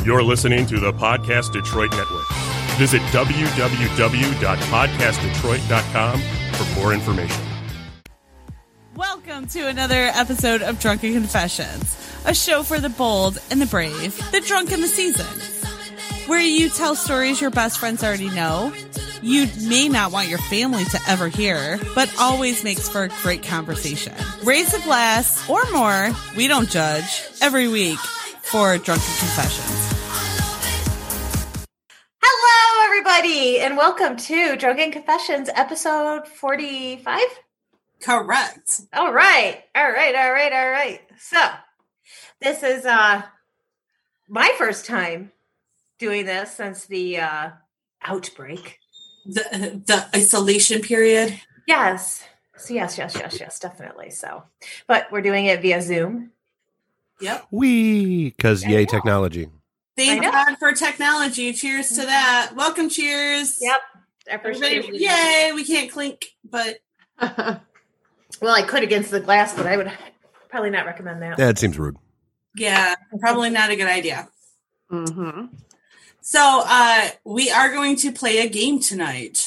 You're listening to the Podcast Detroit Network. Visit www.podcastdetroit.com for more information. Welcome to another episode of Drunken Confessions, a show for the bold and the brave, the drunk and the seasoned, where you tell stories your best friends already know, you may not want your family to ever hear, but always makes for a great conversation. Raise a glass or more, we don't judge, every week for Drunken Confessions. Hello, everybody, and welcome to Drunken Confessions, episode 45? Correct. All right. So, this is my first time doing this since the outbreak. The isolation period. Yes. So yes, definitely. So, but we're doing it via Zoom. Yep. Because yay, technology. Thank God for technology. Cheers to that. Welcome, cheers. Yep. Everybody, yay, we can't clink, but... Well, I could against the glass, but I would probably not recommend that. That seems rude. Yeah, probably not a good idea. Mm-hmm. So, we are going to play a game tonight.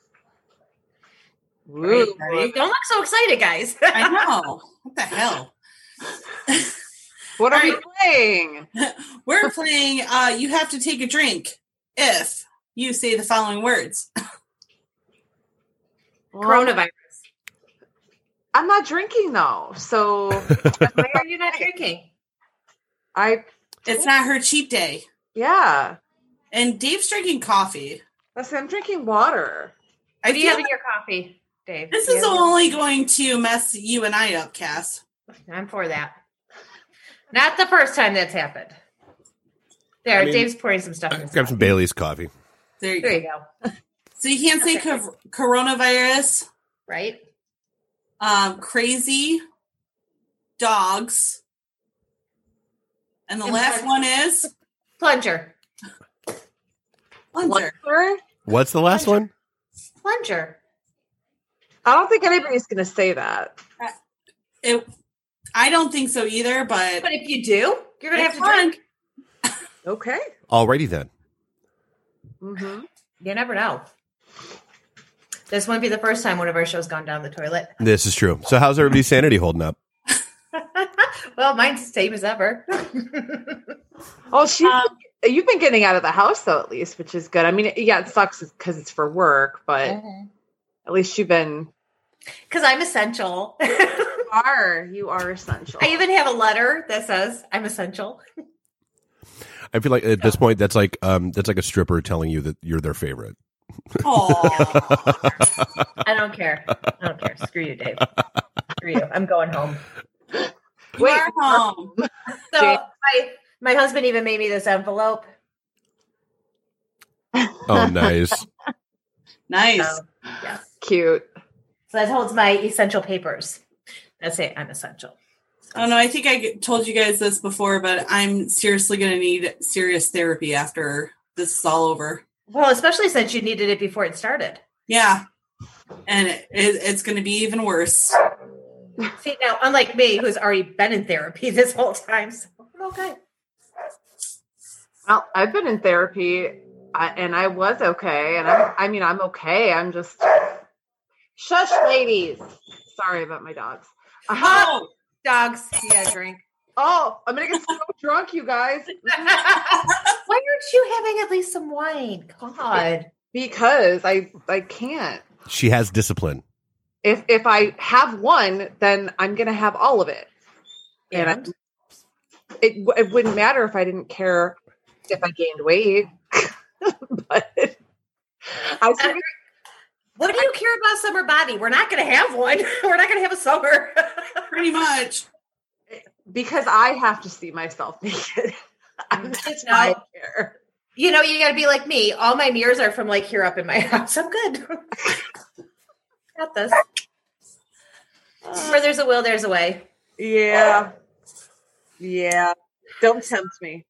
Right. Don't look so excited, guys. I know. What the hell? What are we playing? We're playing, you have to take a drink if you say the following words. Coronavirus. I'm not drinking, though, so... Why are you not drinking? It's not her cheat day. Yeah. And Dave's drinking coffee. I'm drinking water. What are you having your coffee, Dave? This is only going to mess you and I up, Cass. I'm for that. Not the first time that's happened. There, Dave's pouring some stuff in his Grab some Bailey's coffee. There you go. So you can't say coronavirus. Right? Crazy. Dogs. And the last one is? Plunger. What's the last one? Plunger. I don't think anybody's going to say that. I don't think so either, but if you do, you're going to have to drink. Okay. Alrighty then. Mm-hmm. You never know. This won't be the first time one of our shows gone down the toilet. This is true. So how's everybody's sanity holding up? Well, mine's the same as ever. Oh, you've been getting out of the house, though, at least, which is good. I mean, yeah, it sucks because it's for work, but at least you've been... Because I'm essential. You are essential. I even have a letter that says I'm essential. I feel like at this point, that's like a stripper telling you that you're their favorite. I don't care. Screw you, Dave. Screw you. I'm going home. Wait, home. So my husband even made me this envelope. Oh, nice. Nice. So, yes. Cute. So that holds my essential papers. That's it. I'm essential. Oh, no, I think I told you guys this before, but I'm seriously going to need serious therapy after this is all over. Well, especially since you needed it before it started. Yeah. And it's going to be even worse. See, now, unlike me, who's already been in therapy this whole time, so I'm okay. Well, I've been in therapy, and I was okay, and I'm okay. I'm just... Shush, ladies. Sorry about my dogs. Dogs. Yeah, drink. Oh, I'm going to get so drunk, you guys. Why aren't you having at least some wine? God. Because I can't. She has discipline. If I have one, then I'm going to have all of it. And it wouldn't matter if I didn't care if I gained weight. But what do you care about summer body? We're not going to have one. We're not going to have a summer. Pretty much. Because I have to see myself naked. That's why I care. You know, you got to be like me. All my mirrors are from like here up in my house. I'm good. Got this. Where there's a will, there's a way. Yeah. Don't tempt me.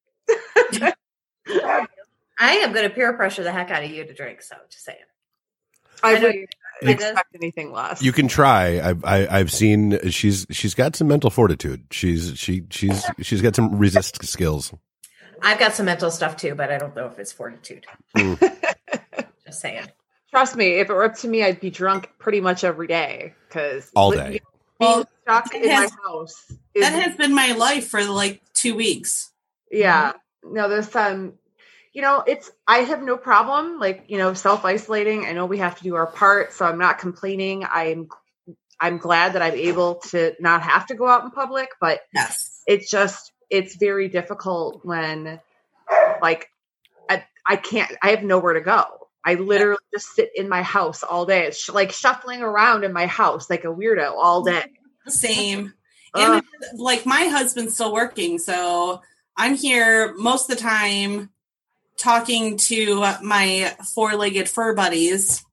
I am going to peer pressure the heck out of you to drink. So just saying. I wouldn't expect anything less. You can try. I've seen she's got some mental fortitude. She's got some resist skills. I've got some mental stuff too, but I don't know if it's fortitude. Just saying. Trust me, if it were up to me, I'd be drunk pretty much every day because All day. Being stuck in my house. That has been my life for like 2 weeks. Yeah. No, there's I have no problem, like, self-isolating. I know we have to do our part, so I'm not complaining. I'm glad that I'm able to not have to go out in public, but yes, it's very difficult when, like, I have nowhere to go. I literally just sit in my house all day. It's like shuffling around in my house like a weirdo all day. Same. And like my husband's still working, so I'm here most of the time talking to my 4-legged fur babies,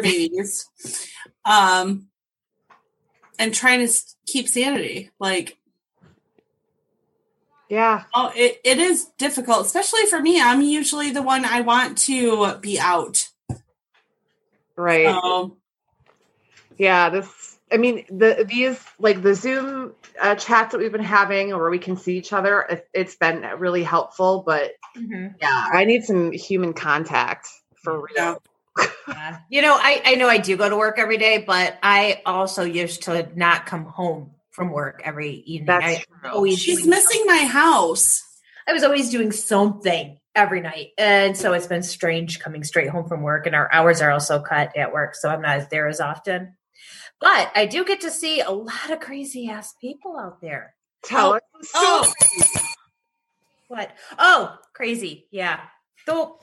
and trying to keep sanity. Like, yeah. Oh, it is difficult, especially for me. I'm usually the one I want to be out. Right. So, yeah. These like the Zoom chats that we've been having where we can see each other, it's been really helpful, but yeah, I need some human contact for real. Yeah. I know I do go to work every day, but I also used to not come home from work every evening. That's true. She's missing my house. I was always doing something every night. And so it's been strange coming straight home from work, and our hours are also cut at work. So I'm not there as often, but I do get to see a lot of crazy ass people out there. Tell us. What? Oh, crazy. Yeah. So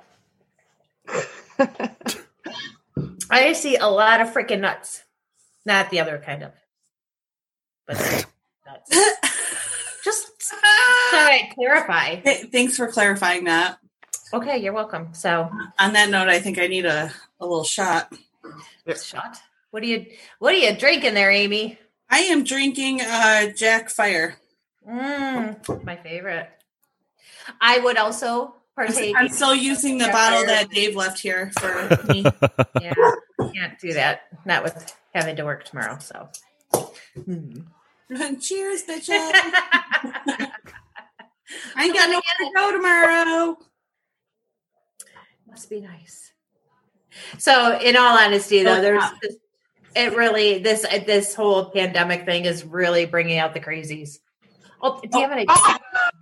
I see a lot of freaking nuts, not the other kind of, but nuts. Just so I clarify. Thanks for clarifying that. Okay, you're welcome. So on that note, I think I need a little shot. Shot? What are you drinking there, Amy? I am drinking Jack Fire. My favorite. I would also partake. I'm still using the bottle that Dave left here for me. Yeah, can't do that. Not with having to work tomorrow. So, cheers, bitches. I ain't got nowhere to go tomorrow. Must be nice. So, in all honesty, though, this whole pandemic thing is really bringing out the crazies. Oh, do you have an idea?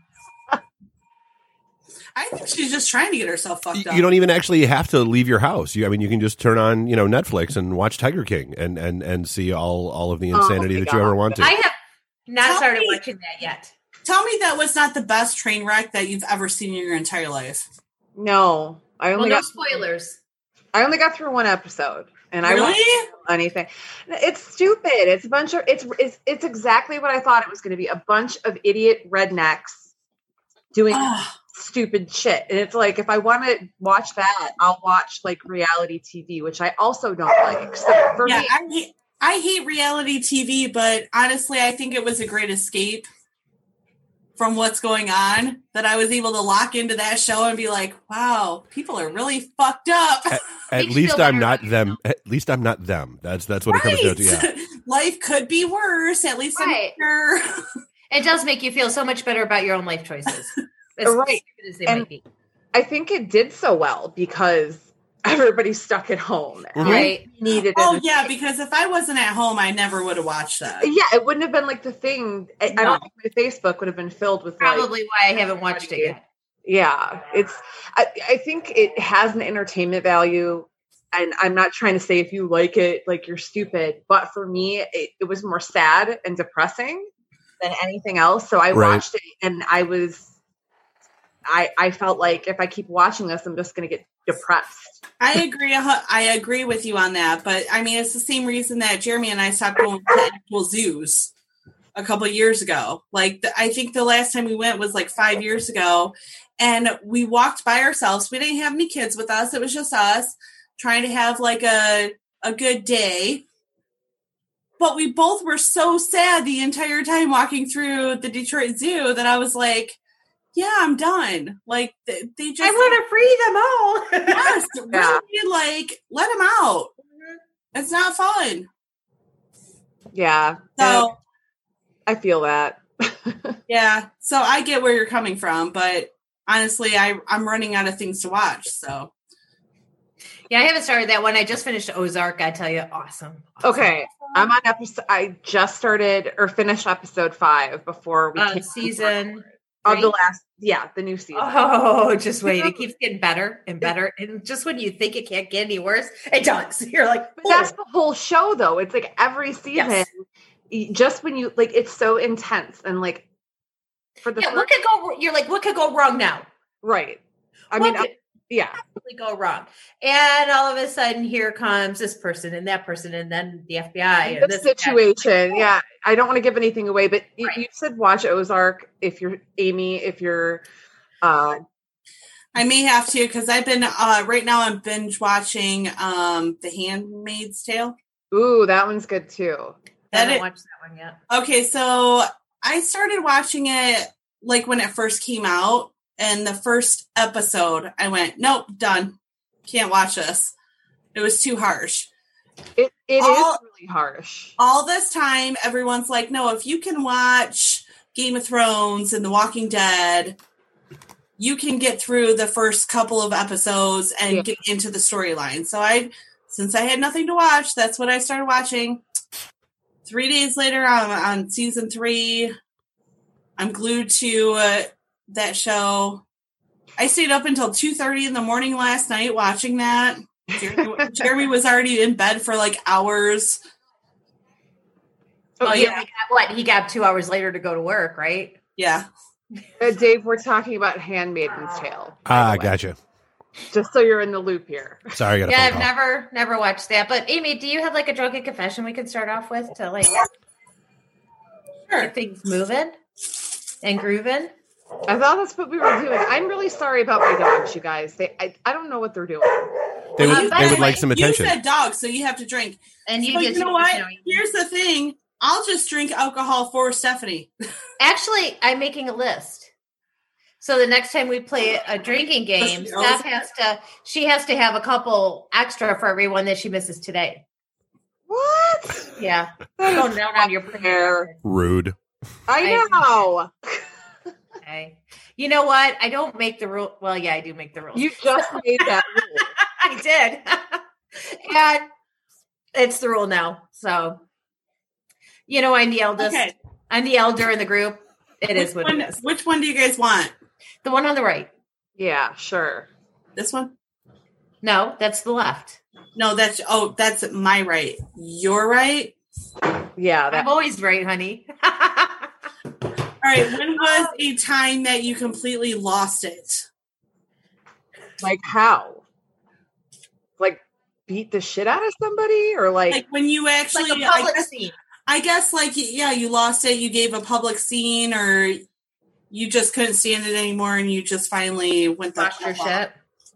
I think she's just trying to get herself fucked up. You don't even actually have to leave your house. You can just turn on, Netflix and watch Tiger King and see all of the insanity that you ever want to. I have not started watching that yet. Tell me that was not the best train wreck that you've ever seen in your entire life. No, no spoilers. I only got through one episode, and really? I wasn't anything. It's stupid. It's a bunch of it's exactly what I thought it was going to be. A bunch of idiot rednecks doing stupid shit, and it's like, if I want to watch that, I'll watch like reality TV, which I also don't like. So for me, I hate reality TV, but honestly, I think it was a great escape from what's going on, that I was able to lock into that show and be like, wow, people are really fucked up. At least I'm not them. At least I'm not them. That's what it comes down to. Yeah. Life could be worse. At least I'm sure. It does make you feel so much better about your own life choices. Right. As they might be. I think it did so well because everybody's stuck at home. Right. Needed yeah, because if I wasn't at home, I never would have watched that. Yeah, it wouldn't have been like the thing. I don't think my Facebook would have been filled with probably why I haven't watched it yet. Yeah, I think it has an entertainment value, and I'm not trying to say if you like it, like, you're stupid, but for me, it was more sad and depressing than anything else. So I watched it, and I felt like if I keep watching this, I'm just going to get depressed. I agree with you on that. But I mean, it's the same reason that Jeremy and I stopped going to actual zoos a couple of years ago. Like, I think the last time we went was like 5 years ago, and we walked by ourselves. We didn't have any kids with us. It was just us trying to have like a good day. But we both were so sad the entire time walking through the Detroit Zoo that I was like, yeah, I'm done. Like, they just... I want to free them all. Yes, really, like, let them out. It's not fun. Yeah. So... I feel that. Yeah. So I get where you're coming from, but honestly, I'm running out of things to watch. So Yeah, I haven't started that one. I just finished Ozark. I tell you, awesome. Okay, I'm on episode. I just started or finished episode 5 before we came season of the last. Yeah, the new season. Oh, just wait! It keeps getting better and better, and just when you think it can't get any worse, it does. You're like, but that's the whole show, though. It's like every season, just when you like, it's so intense and like for the what could go? You're like, what could go wrong now? Right. What could go wrong, and all of a sudden, here comes this person and that person, and then the FBI. And this situation, yeah. I don't want to give anything away, but you said watch Ozark if you're Amy. If you're, I may have to because I've been right now. I'm binge watching The Handmaid's Tale. Ooh, that one's good too. I haven't watched that one yet. Okay, so I started watching it like when it first came out. And the first episode, I went, nope, done. Can't watch this. It was too harsh. It is really harsh. All this time, everyone's like, no, if you can watch Game of Thrones and The Walking Dead, you can get through the first couple of episodes and get into the storyline. So since I had nothing to watch, that's what I started watching. 3 days later, I'm on season 3. I'm glued to that show. I stayed up until 2:30 in the morning last night watching that. Jeremy was already in bed for like hours. Oh yeah, he got 2 hours later to go to work, right? Yeah. Dave, we're talking about Handmaid's Tale. Gotcha. Just so you're in the loop here. Sorry, I've never watched that. But Amy, do you have like a drunken confession we can start off with to like get things moving and grooving? I thought that's what we were doing. I'm really sorry about my dogs, you guys. I don't know what they're doing. They would like some attention. You said dogs, so you have to drink. And you know what? Here's the thing. I'll just drink alcohol for Stephanie. Actually, I'm making a list. So the next time we play a drinking game, Steph she has to have a couple extra for everyone that she misses today. What? Yeah. Going down on your prayer. Rude. I know. Okay. You know what? I don't make the rule. Well, yeah, I do make the rules. You just made that rule. I did. And it's the rule now. So, I'm the eldest. Okay. I'm the elder in the group. It is what it is. Which one do you guys want? The one on the right. Yeah, sure. This one? No, that's the left. No, that's my right. Your right? Yeah. I'm always right, honey. All right. When was a time that you completely lost it? Like how? Like beat the shit out of somebody, or like when you actually like a public scene? I guess you lost it. You gave a public scene, or you just couldn't stand it anymore, and you just finally went the your shit.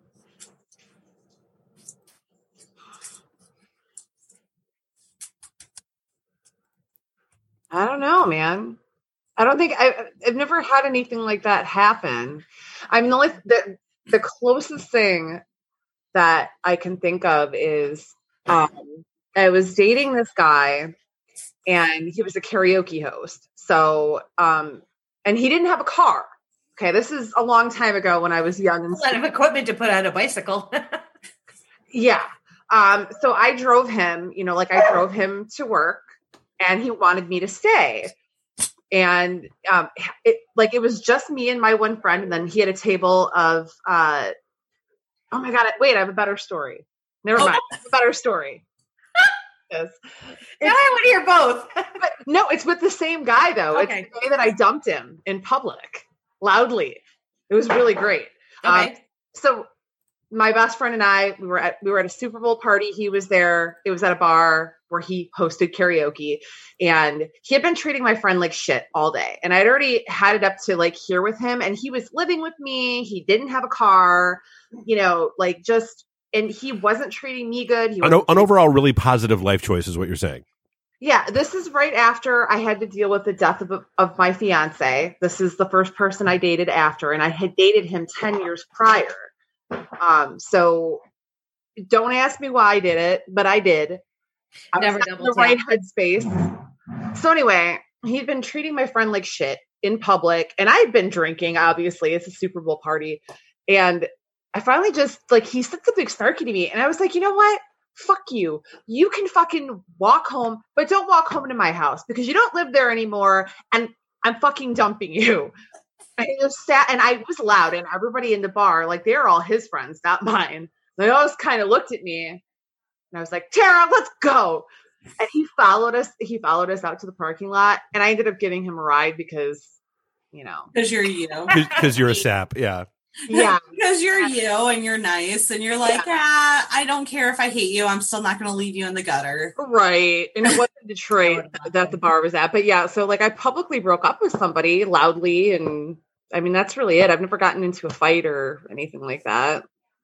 I don't know, man. I don't think I've never had anything like that happen. I mean, the closest thing that I can think of is I was dating this guy, and he was a karaoke host. So, and he didn't have a car. Okay, this is a long time ago when I was young. And a lot of equipment to put on a bicycle. Yeah. So I drove him. I drove him to work, and he wanted me to stay. And it was just me and my one friend, and then he had a table of oh my god! Wait, I have a better story. Never mind. I have a better story. Yes. Now I want to hear both. But no, it's with the same guy though. Okay. It's the day that I dumped him in public loudly. It was really great. Okay. So my best friend and I, we were at a Super Bowl party. He was there. It was at a bar where he hosted karaoke, and he had been treating my friend like shit all day. And I'd already had it up to like here with him, and he was living with me. He didn't have a car, and he wasn't treating me good. An overall really positive life choice is what you're saying. Yeah. This is right after I had to deal with the death of my fiance. This is the first person I dated after, and I had dated him 10 years prior. So don't ask me why I did it, but I did. I was in the right headspace. So anyway, he'd been treating my friend like shit, in public, and I had been drinking, obviously. It's a Super Bowl party. And I finally just, like, he said something snarky to me. And I was like, you know what? Fuck you. You can fucking walk home, but don't walk home to my house because you don't live there anymore. And I'm fucking dumping you. And he just sat, and I was loud, and everybody in the bar, like, they're all his friends, not mine. They always kind of looked at me, and I was like, Tara, let's go. And he followed us out to the parking lot, and I ended up giving him a ride because, because you're you. Because you're a sap. Yeah. Yeah. Because you're you and you're nice and you're like, I don't care if I hate you. I'm still not going to leave you in the gutter. Right. And it wasn't Detroit that the bar was at. But yeah, so like I publicly broke up with somebody loudly. And I mean, that's really it. I've never gotten into a fight or anything like that.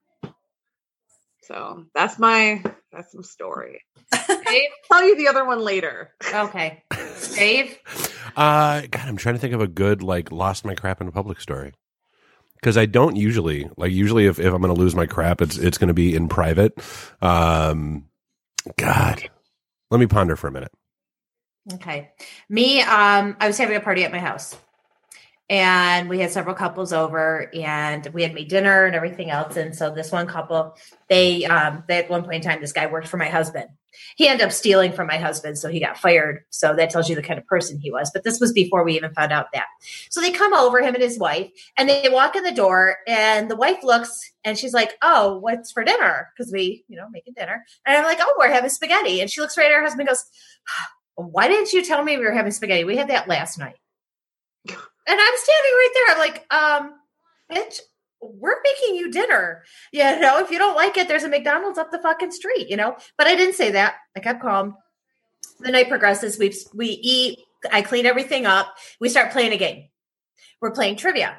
So that's some story. Dave, I'll tell you the other one later. Okay. Dave? God, I'm trying to think of a good, like, lost my crap in a public story. Because I don't usually if I'm going to lose my crap, it's going to be in private. God, let me ponder for a minute. Okay. Me, I was having a party at my house, and we had several couples over, and we had made dinner and everything else. And so this one couple, they at one point in time, this guy worked for my husband. He ended up stealing from my husband, so he got fired. So that tells you the kind of person he was. But this was before we even found out that. So they come over, him and his wife, and they walk in the door, and the wife looks, and she's like, oh, what's for dinner? Because we, making dinner. And I'm like, oh, we're having spaghetti. And she looks right at her husband and goes, why didn't you tell me we were having spaghetti? We had that last night. And I'm standing right there. I'm like, bitch, we're making you dinner. If you don't like it, there's a McDonald's up the fucking street, But I didn't say that. I kept calm. The night progresses. We eat. I clean everything up. We start playing a game. We're playing trivia.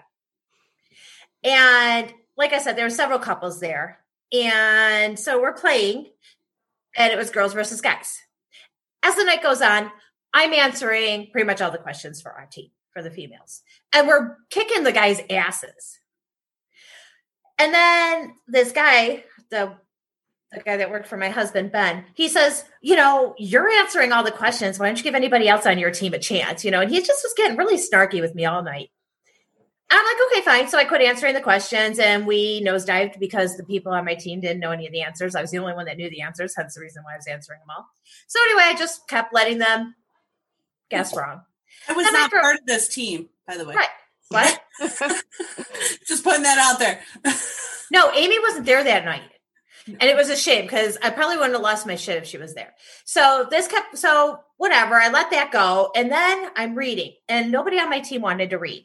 And like I said, there were several couples there. And so we're playing, and it was girls versus guys. As the night goes on, I'm answering pretty much all the questions for our team, for the females. And we're kicking the guys' asses. And then this guy, the guy that worked for my husband, Ben, he says, you're answering all the questions. Why don't you give anybody else on your team a chance? And he just was getting really snarky with me all night. I'm like, okay, fine. So I quit answering the questions, and we nosedived because the people on my team didn't know any of the answers. I was the only one that knew the answers. Hence the reason why I was answering them all. So anyway, I just kept letting them guess wrong. I was not part of this team, by the way. Right. What? Just putting that out there. No, Amy wasn't there that night. And it was a shame because I probably wouldn't have lost my shit if she was there. So whatever, I let that go. And then I'm reading, and nobody on my team wanted to read.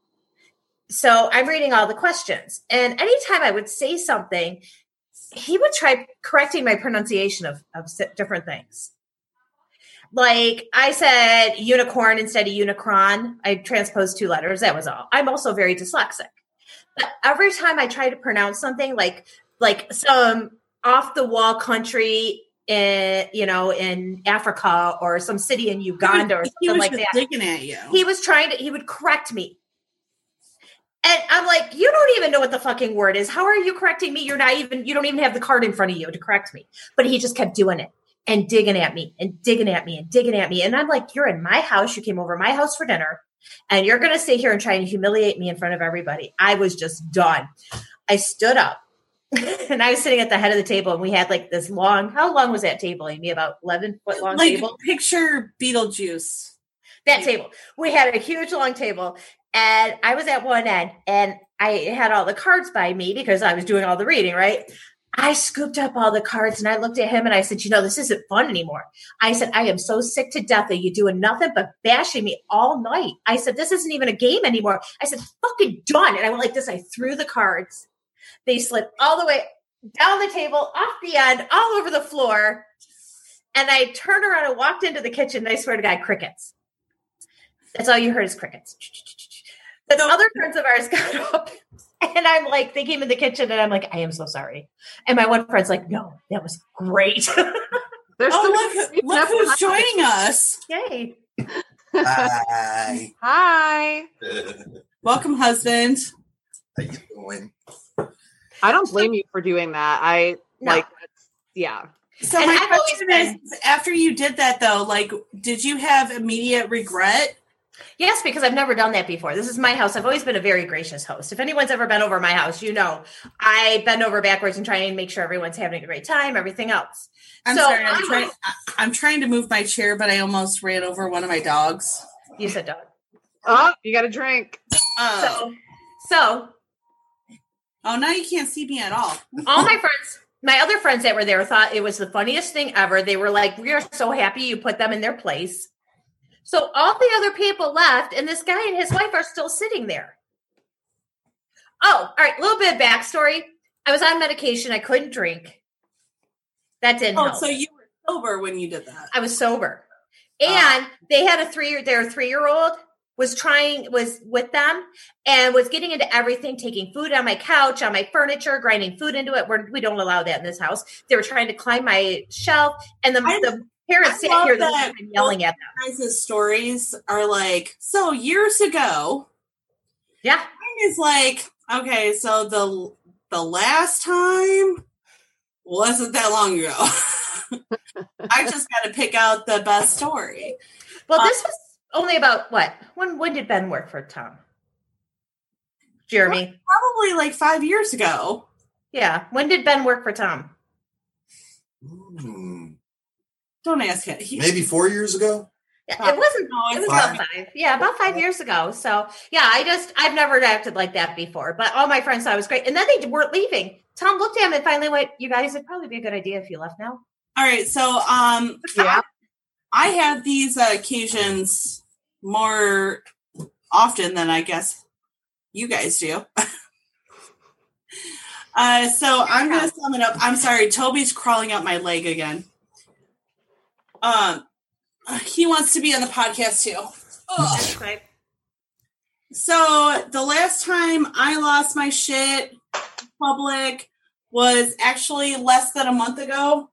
So I'm reading all the questions. And anytime I would say something, he would try correcting my pronunciation of different things. Like I said unicorn instead of unicron. I transposed 2 letters. That was all. I'm also very dyslexic. But every time I try to pronounce something like some off the wall country in Africa or some city in Uganda or something like that. Digging at you. He would correct me. And I'm like, you don't even know what the fucking word is. How are you correcting me? You don't even have the card in front of you to correct me. But he just kept doing it and digging at me and digging at me and digging at me. And I'm like, you're in my house. You came over my house for dinner, and you're going to sit here and try and humiliate me in front of everybody. I was just done. I stood up and I was sitting at the head of the table, and we had like this long, how long was that table, Amy? About 11-foot long table? Picture Beetlejuice. That table. We had a huge long table. And I was at one end, and I had all the cards by me because I was doing all the reading, right? I scooped up all the cards, and I looked at him, and I said, this isn't fun anymore. I said, I am so sick to death of you doing nothing but bashing me all night. I said, this isn't even a game anymore. I said, fucking done. And I went like this. I threw the cards. They slid all the way down the table, off the end, all over the floor. And I turned around and walked into the kitchen, and I swear to God, crickets. That's all you heard is crickets. The other friends of ours got up, and I'm like, they came in the kitchen, and I'm like, I am so sorry. And my one friend's like, no, that was great. Look who's joining us. Yay. Hi. Hi. Welcome, husband. How you doing? I don't blame you for doing that. Yeah. So And my I've always question is, after you did that, though, did you have immediate regret Yes, because I've never done that before. This is my house. I've always been a very gracious host. If anyone's ever been over my house, you know I bend over backwards and try and make sure everyone's having a great time, everything else. I'm sorry. I'm trying to move my chair, but I almost ran over one of my dogs. You said dog. Oh, you got a drink. So. Oh, now you can't see me at all. All my other friends that were there thought it was the funniest thing ever. They were like, we are so happy you put them in their place. So all the other people left, and this guy and his wife are still sitting there. Oh, all right. A little bit of backstory. I was on medication. I couldn't drink. That didn't help. So you were sober when you did that. I was sober. And they had their 3-year-old was with them and was getting into everything, taking food on my couch, on my furniture, grinding food into it. We don't allow that in this house. They were trying to climb my shelf, and the parents sat here the whole time yelling at them. Guys' stories are like, so years ago. Yeah. Mine is like, okay, so the last time wasn't that long ago. I just got to pick out the best story. Well, this was only about what? When did Ben work for Tom? Jeremy? Probably like 5 years ago. Yeah. When did Ben work for Tom? Don't ask it. Maybe 4 years ago. Yeah, it wasn't. It was about 5. Yeah, about 5 years ago. So yeah, I've never acted like that before. But all my friends thought it was great, and then they weren't leaving. Tom looked at him and finally went, "You guys, it'd probably be a good idea if you left now." All right. So Yeah. I have these occasions more often than I guess you guys do. So I'm going to sum it up. I'm sorry. Toby's crawling up my leg again. He wants to be on the podcast too. That's right. So the last time I lost my shit in public was actually less than a month ago.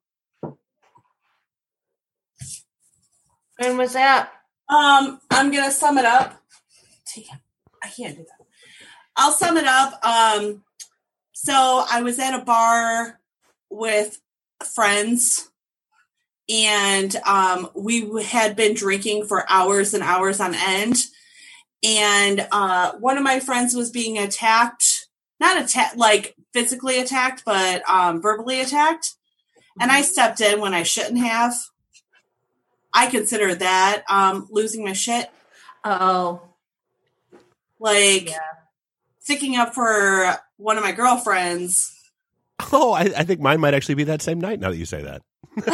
When was that? I'm gonna sum it up. Damn, I can't do that. I'll sum it up. So I was at a bar with friends, and we had been drinking for hours and hours on end. And one of my friends was being attacked, not attacked, like physically attacked, but verbally attacked. And I stepped in when I shouldn't have. I consider that losing my shit. Oh. Like sticking up for one of my girlfriends. Oh, I think mine might actually be that same night now that you say that.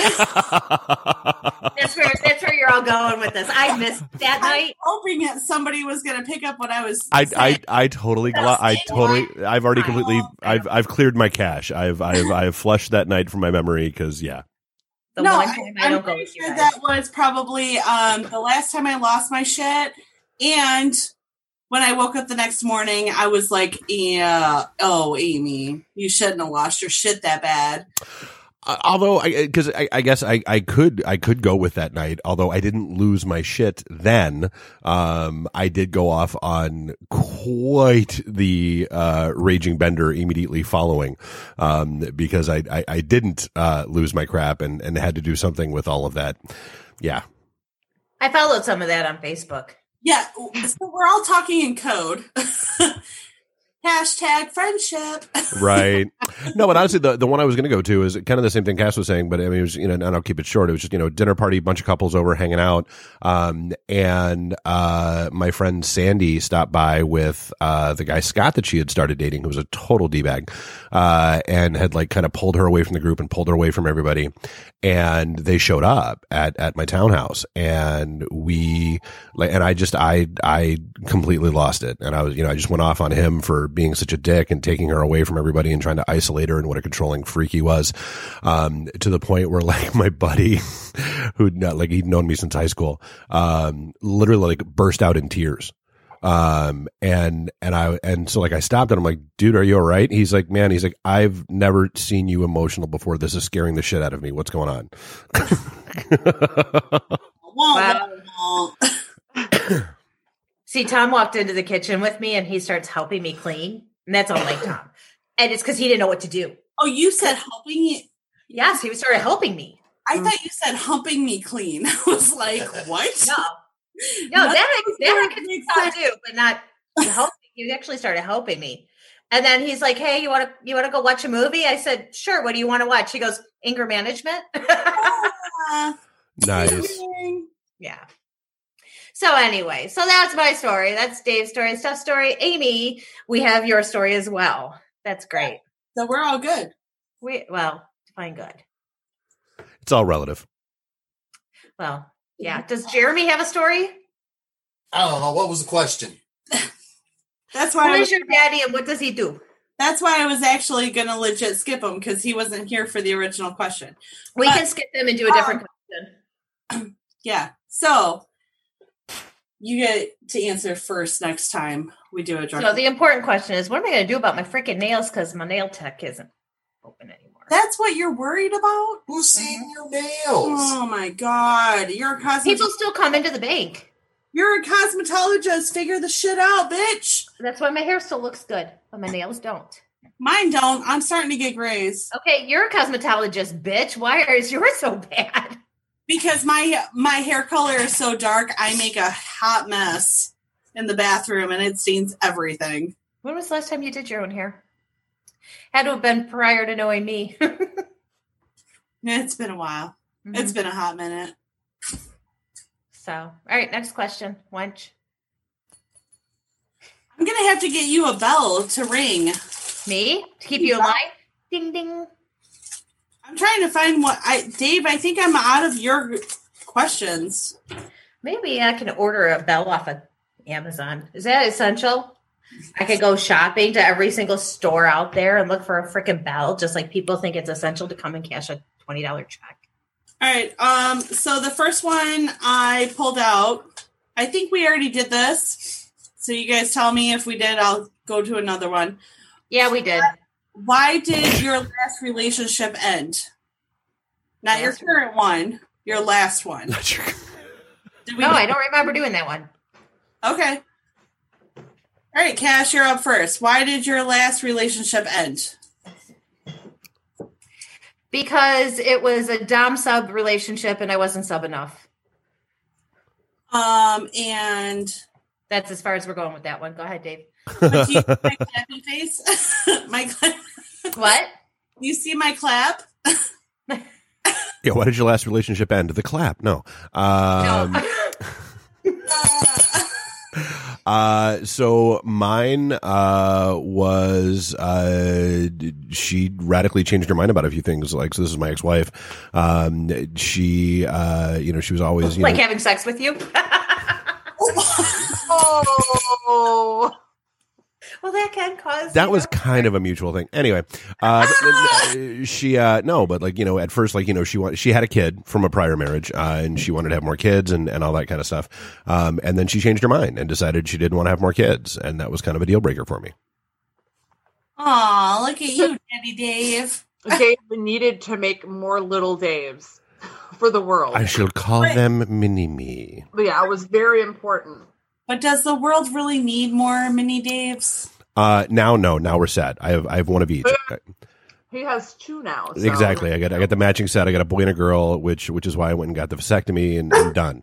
That's where you're all going with this. I missed that night. Hoping that somebody was going to pick up what I was saying. I've already completely I've cleared my cache. I've flushed that night from my memory because The one time I don't go with you sure guys. that was probably the last time I lost my shit. And when I woke up the next morning, I was like, yeah, oh, Amy, you shouldn't have lost your shit that bad. Although, because I guess I could go with that night. Although I didn't lose my shit then, I did go off on quite the raging bender immediately following, because I didn't lose my crap and had to do something with all of that. Yeah, I followed some of that on Facebook. Yeah, so we're all talking in code. Hashtag friendship. Right. No, but honestly, the one I was going to go to is kind of the same thing Cass was saying, but I mean, it was, and I'll keep it short. It was just, dinner party, bunch of couples over hanging out. And my friend Sandy stopped by with the guy Scott that she had started dating, who was a total D-bag, and had like kind of pulled her away from the group and pulled her away from everybody. And they showed up at my townhouse, and I completely lost it. And I was, I just went off on him for being such a dick and taking her away from everybody and trying to isolate her, and what a controlling freak he was, to the point where like my buddy he'd known me since high school, literally like burst out in tears. So like I stopped and I'm like, dude, are you all right? He's like, I've never seen you emotional before. This is scaring the shit out of me. What's going on? Wow. See, Tom walked into the kitchen with me and he starts helping me clean. And that's unlike Tom. And it's because he didn't know what to do. Oh, you said helping you? Yes, he started helping me. I thought you said humping me clean. I was like, what? No, Nothing that I could makes tell sense. too, but not helping. He actually started helping me. And then he's like, "Hey, you want to go watch a movie?" I said, "Sure. What do you want to watch?" He goes, "Anger Management." Nice. Yeah. So anyway, so that's my story. That's Dave's story. Steph's story. Amy, we have your story as well. That's great. So we're all good. Define good. It's all relative. Well, yeah. Does Jeremy have a story? I don't know. What was the question? That's why. Who is your daddy and what does he do? That's why I was actually going to legit skip him because he wasn't here for the original question. We can skip them and do a different question. Yeah. So you get to answer first next time we do a drunk. So the important question is, what am I going to do about my freaking nails? Because my nail tech isn't open anymore. That's what you're worried about? Who's seeing your nails? Oh my God. You're a People still come into the bank. You're a cosmetologist. Figure the shit out, bitch. That's why my hair still looks good, but my nails don't. Mine don't. I'm starting to get grays. Okay, you're a cosmetologist, bitch. Why is yours so bad? Because my hair color is so dark, I make a hot mess in the bathroom and it stains everything. When was the last time you did your own hair? Had to have been prior to knowing me. It's been a while. Mm-hmm. It's been a hot minute. So, all right, next question. Wench. I'm going to have to get you a bell to ring. Me? To keep you in line? Ding, ding. I'm trying to find Dave, I think I'm out of your questions. Maybe I can order a bell off of Amazon. Is that essential? I could go shopping to every single store out there and look for a freaking bell, just like people think it's essential to come and cash a $20 check. All right. So the first one I pulled out, I think we already did this. So you guys tell me if we did, I'll go to another one. Yeah, we did. Why did your last relationship end? Not your current one, your last one. No, I don't remember doing that one. Okay. All right, Cash, you're up first. Why did your last relationship end? Because it was a dom sub relationship and I wasn't sub enough. And that's as far as we're going with that one. Go ahead, Dave. Do you see my clappy face? What? You see my clap? Yeah, why did your last relationship end? The clap. No. So mine was she radically changed her mind about a few things. Like, so this is my ex-wife. She she was always like having sex with you. Oh. Well, that can cause. That was kind of a mutual thing. Anyway, she but like, at first, like, she had a kid from a prior marriage, and she wanted to have more kids and all that kind of stuff. And then she changed her mind and decided she didn't want to have more kids, and that was kind of a deal breaker for me. Aw, look at you, Daddy Dave. Dave needed to make more little Daves for the world. I shall call them Mini-Me. Yeah, it was very important. But does the world really need more mini Daves? Now we're set. I have one of each. He has two now. So. Exactly. I got the matching set. I got a boy and a girl, which is why I went and got the vasectomy and done.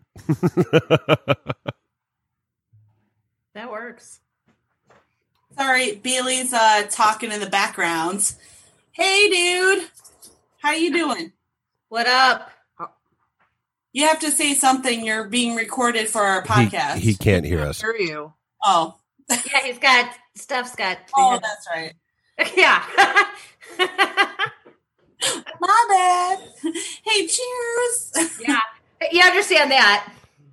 That works. Sorry, Bailey's talking in the background. Hey, dude. How you doing? What up? You have to say something. You're being recorded for our podcast. He can't hear us. I hear you. Oh. Yeah, Steph's got. Oh, that's right. Yeah. My bad. Hey, cheers. Yeah. You understand that.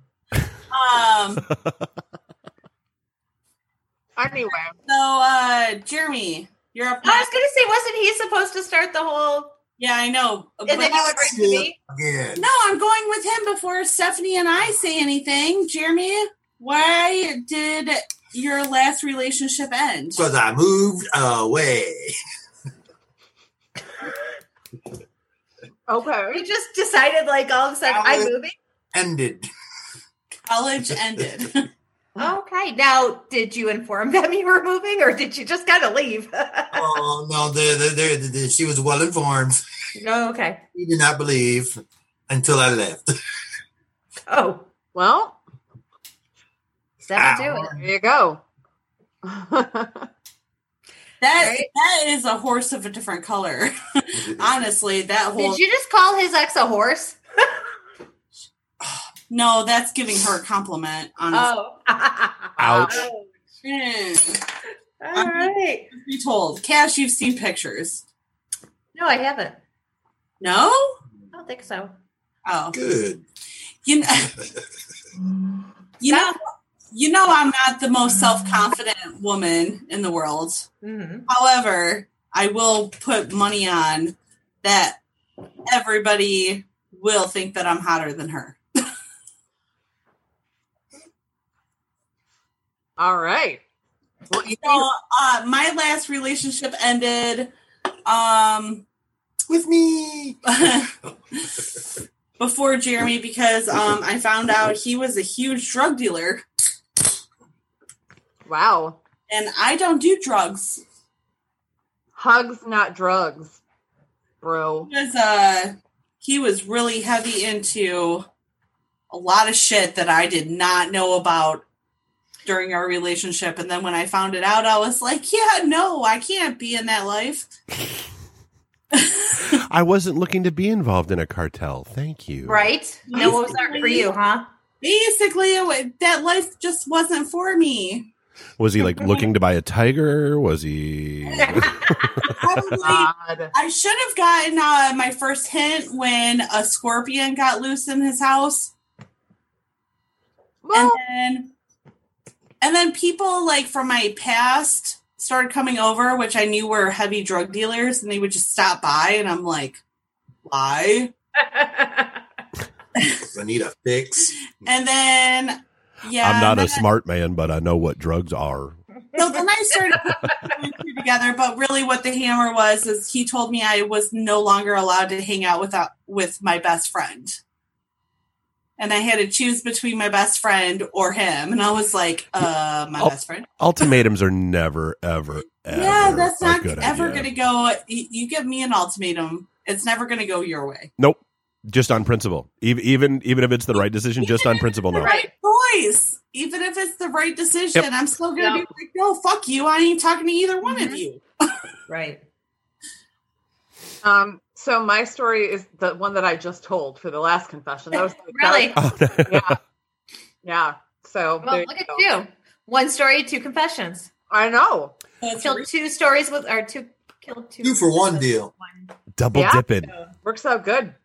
Anyway. So, Jeremy, you're up next. I was going to say, wasn't he supposed to start the whole? Yeah, I know. And then you would bring me? Again. No, I'm going with him before Stephanie and I say anything. Jeremy, why did your last relationship end? Because I moved away. Okay. You just decided, like, all of a sudden, I'm moving? Ended. College ended. Okay. Now, did you inform them you were moving, or did you just kind of leave? Oh, no, she was well informed. No, okay. She did not believe until I left. Oh. Well, Step to it. There you go. That is a horse of a different color. Honestly, that whole... Did you just call his ex a horse? No, that's giving her a compliment, honestly. Oh. Ouch. All right. Be told. Cash, you've seen pictures. No, I haven't. No? I don't think so. Oh. Good. You know I'm not the most self-confident woman in the world. Mm-hmm. However, I will put money on that everybody will think that I'm hotter than her. All right. Well, my last relationship ended With me. before Jeremy because I found out he was a huge drug dealer. Wow. And I don't do drugs. Hugs, not drugs, bro. He was really heavy into a lot of shit that I did not know about during our relationship. And then when I found it out, I was like, yeah, no, I can't be in that life. I wasn't looking to be involved in a cartel. Thank you. Right? No, what was that for you, huh? Basically, that life just wasn't for me. Was he like looking to buy a tiger? Was he? Probably. I should have gotten my first hint when a scorpion got loose in his house. Well, And then people like from my past started coming over, which I knew were heavy drug dealers, and they would just stop by, and I'm like, why? I need a fix. And then, yeah. I'm not a smart man, but I know what drugs are. So then I started putting two together, but really what the hammer was is he told me I was no longer allowed to hang out with my best friend. And I had to choose between my best friend or him. And I was like, my best friend. Ultimatums are never, ever, ever. Yeah, that's not idea. ever going to go. You give me an ultimatum, it's never going to go your way. Nope. Just on principle. Even if it's the right decision, just on principle, no. Right choice. Even if it's the right decision, Yep. I'm still going to be like, no, fuck you. I ain't talking to either one of you. Right. so my story is the one that I just told for the last confession. That was Really? yeah. So Well, look at you. One story, two confessions. I know. Killed two stories with, or two, killed two. 2 for 1 deal. Double Yeah. dipping. Works out good.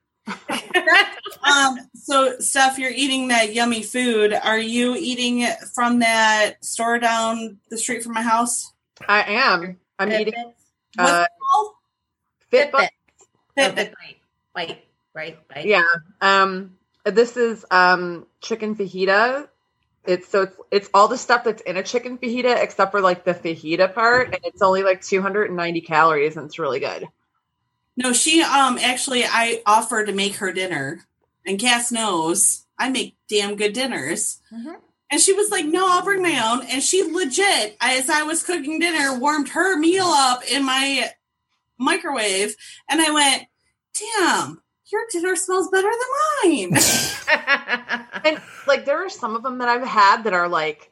So, Steph, you're eating that yummy food. Are you eating it from that store down the street from my house? I am. I'm eating What's it called? Fitbit. Fitbit. White. Right. Yeah. This is chicken fajita. It's all the stuff that's in a chicken fajita except for like the fajita part, and it's only like 290 calories, and it's really good. No, she actually I offered to make her dinner, and Cass knows I make damn good dinners. Mm-hmm. And she was like, "No, I'll bring my own." And she legit, as I was cooking dinner, warmed her meal up in my microwave, and I went, "Damn, your dinner smells better than mine." And like there are some of them that I've had that are like,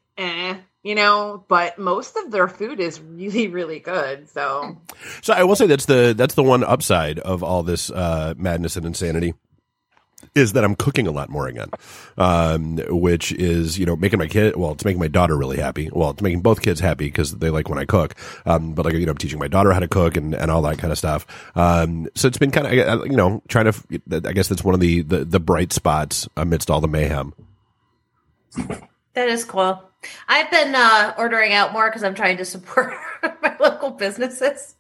but most of their food is really, really good. So I will say that's the one upside of all this madness and insanity is that I'm cooking a lot more again, which is, making my kid, well, it's making my daughter really happy. Well, it's making both kids happy because they like when I cook. But like, I'm teaching my daughter how to cook and all that kind of stuff. So it's been kind of, trying to, I guess that's one of the bright spots amidst all the mayhem. That is cool. I've been ordering out more because I'm trying to support my local businesses.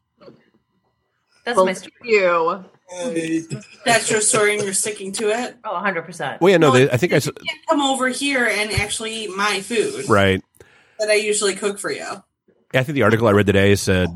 That's my story. you. That's your story, and you're sticking to it. Oh, 100%. Well, yeah, no, Well, I think I You can't come over here and actually eat my food right. that I usually cook for you. I think the article I read today said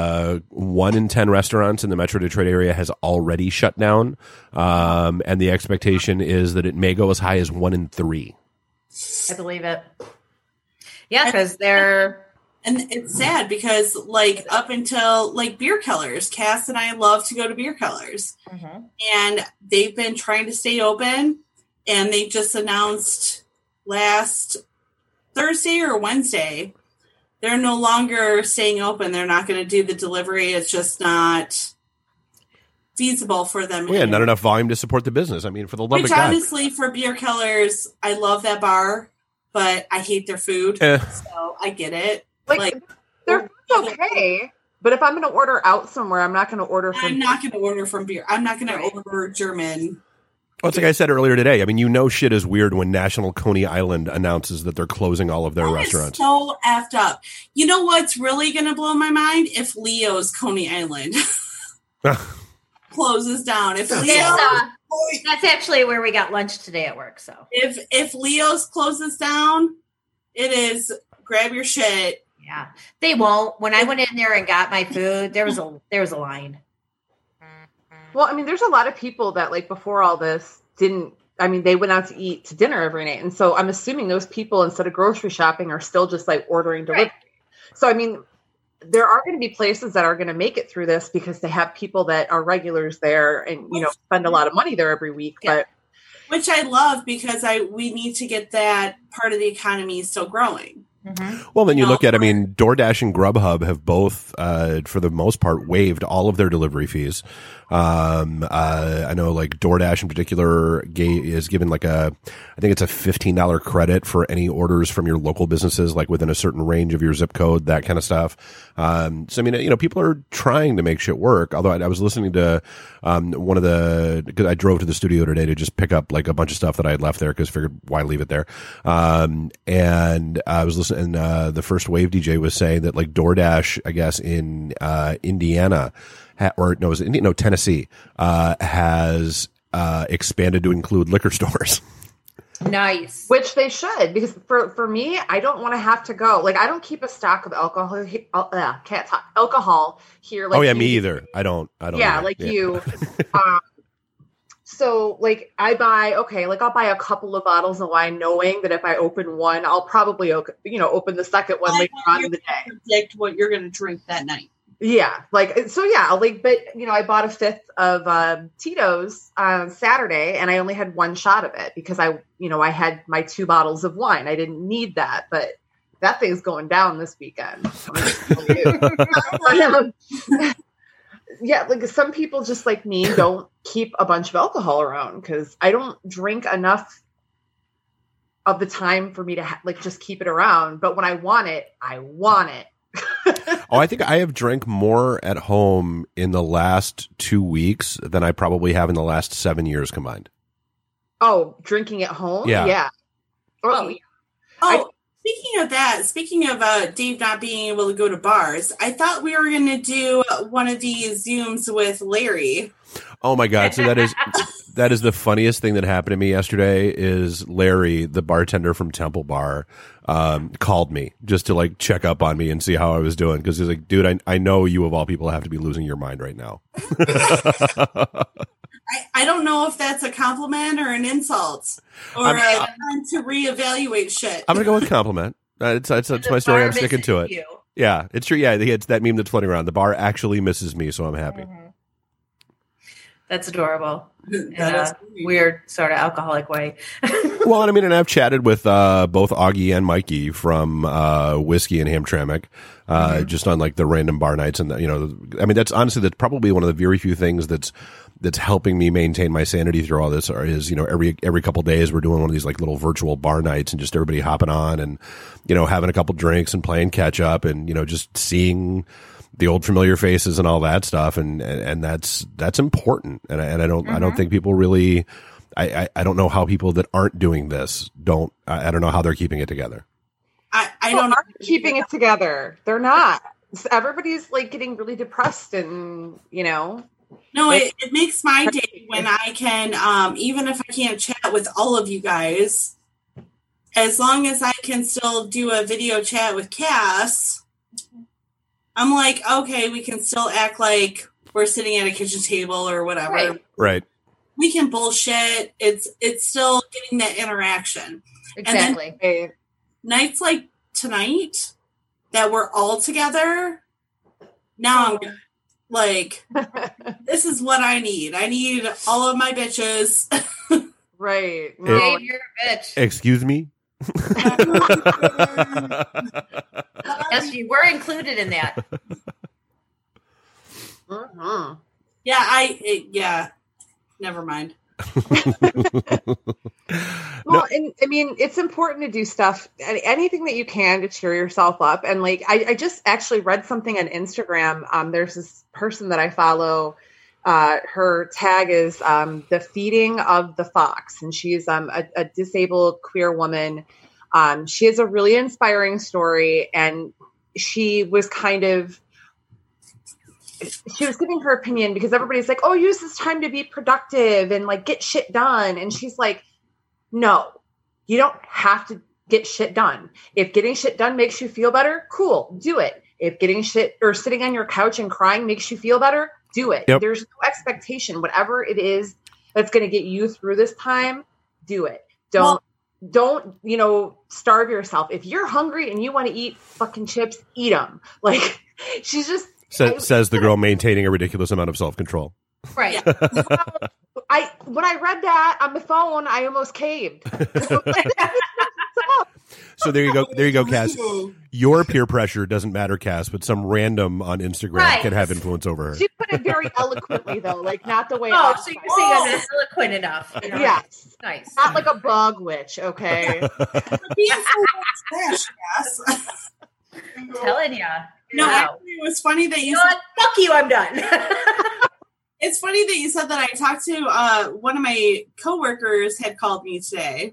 1 in 10 restaurants in the Metro Detroit area has already shut down, and the expectation is that it may go as high as 1 in 3. I believe it. Yeah, because they're... And it's sad because, like, up until, like, beer kellers, Cass and I love to go to beer kellers. Mm-hmm. And they've been trying to stay open, and they just announced last Thursday or Wednesday, they're no longer staying open. They're not going to do the delivery. It's just not feasible for them. Well, yeah, not enough volume to support the business. I mean, for the love Which of God. honestly, for Beer Killers, I love that bar, but I hate their food. So I get it. Like their food's okay, but if I'm going to order out somewhere, I'm not going to order from. I'm not going to order from beer. I'm not going to order German. Well, it's like I said earlier today. I mean, you know, shit is weird when National Coney Island announces that they're closing all of their restaurants. So effed up. You know what's really going to blow my mind? If Leo's Coney Island closes down. If Leo, that's actually where we got lunch today at work. So if Leo's closes down, it is grab your shit. Yeah, they won't. When I went in there and got my food, there was a line. Well, I mean, there's a lot of people that like before all this didn't. I mean, they went out to eat to dinner every night, and so I'm assuming those people instead of grocery shopping are still just like ordering delivery. Right. So I mean, there are going to be places that are going to make it through this because they have people that are regulars there and spend a lot of money there every week. Yeah. But which I love because we need to get that part of the economy still growing. Mm-hmm. Well, then you look at, I mean, DoorDash and Grubhub have both, for the most part, waived all of their delivery fees. I know like DoorDash in particular is given like I think it's a $15 credit for any orders from your local businesses, like within a certain range of your zip code, that kind of stuff. So, I mean, people are trying to make shit work. Although I was listening to, because I drove to the studio today to just pick up like a bunch of stuff that I had left there because figured why leave it there. And I was listening, the First Wave DJ was saying that like DoorDash, I guess in, Indiana, Tennessee, has expanded to include liquor stores. Nice. Which they should, because for me, I don't want to have to go. Like, I don't keep a stock of alcohol. Can't talk alcohol here. Like, oh yeah, me either. I don't. Yeah, either. like you. So like I'll buy a couple of bottles of wine, knowing that if I open one, I'll probably open the second one later on in the day. Predict what you're going to drink that night. Yeah, I bought a fifth of Tito's on Saturday, and I only had one shot of it because I had my 2 bottles of wine. I didn't need that, but that thing's going down this weekend. Yeah, like some people just like me don't keep a bunch of alcohol around because I don't drink enough of the time for me to just keep it around. But when I want it, I want it. I think I have drank more at home in the last 2 weeks than I probably have in the last 7 years combined. Oh, drinking at home? Yeah. Speaking of Dave not being able to go to bars, I thought we were going to do one of these Zooms with Larry. Oh my God. So that is the funniest thing that happened to me yesterday is Larry, the bartender from Temple Bar, called me just to like check up on me and see how I was doing. Cause he's like, dude, I know you of all people have to be losing your mind right now. I don't know if that's a compliment or an insult or a time to reevaluate shit. I'm going to go with compliment. It's my story. I'm sticking to it. Yeah, it's true. Yeah, it's that meme that's floating around. The bar actually misses me, so I'm happy. Mm-hmm. That's adorable. In That a weird sort of alcoholic way. Well, and I've chatted with both Augie and Mikey from Whiskey and Hamtramck, just on like the random bar nights, and that's probably one of the very few things that's helping me maintain my sanity through all this. Is every couple days we're doing one of these like little virtual bar nights, and just everybody hopping on and having a couple drinks and playing catch up, and just seeing the old familiar faces and all that stuff, and that's important. And I don't think people really. I don't know how people that aren't doing this don't. I don't know how they're keeping it together. I don't know. Keeping it together. They're not. Everybody's like getting really depressed, and No, it makes my day when I can, even if I can't chat with all of you guys, as long as I can still do a video chat with Cass, I'm like, okay, we can still act like we're sitting at a kitchen table or whatever. Right. We can bullshit. It's still getting that interaction. Exactly. And then nights like tonight that we're all together, now I'm like, this is what I need. I need all of my bitches. Right. Dave, you're a bitch. Excuse me? Yes, you were included in that. Uh-huh. Yeah, never mind. Well, and I mean, it's important to do stuff, anything that you can to cheer yourself up. And like, I just actually read something on Instagram. There's this person that I follow. Her tag is the feeding of the fox, and she's a disabled queer woman. She has a really inspiring story, and she was giving her opinion because everybody's like, oh, use this time to be productive and like get shit done. And she's like, no, you don't have to get shit done. If getting shit done makes you feel better, cool, do it. If getting shit or sitting on your couch and crying makes you feel better, do it. Yep. There's no expectation. Whatever it is that's going to get you through this time, do it. Don't, starve yourself. If you're hungry and you want to eat fucking chips, eat them. Like, she's just, says the girl maintaining a ridiculous amount of self-control. Right. When I read that on the phone, I almost caved. So there you go, Cass. Your peer pressure doesn't matter, Cass, but some random on Instagram can have influence over her. She put it very eloquently, though, like not the way. Oh, so you're saying I'm not eloquent enough? You know? Yes, nice. Not like a bug witch, okay? I'm telling you. No, Wow. actually, it was funny that You know what? Fuck you, I'm done. It's funny that you said that. I talked to one of my coworkers had called me today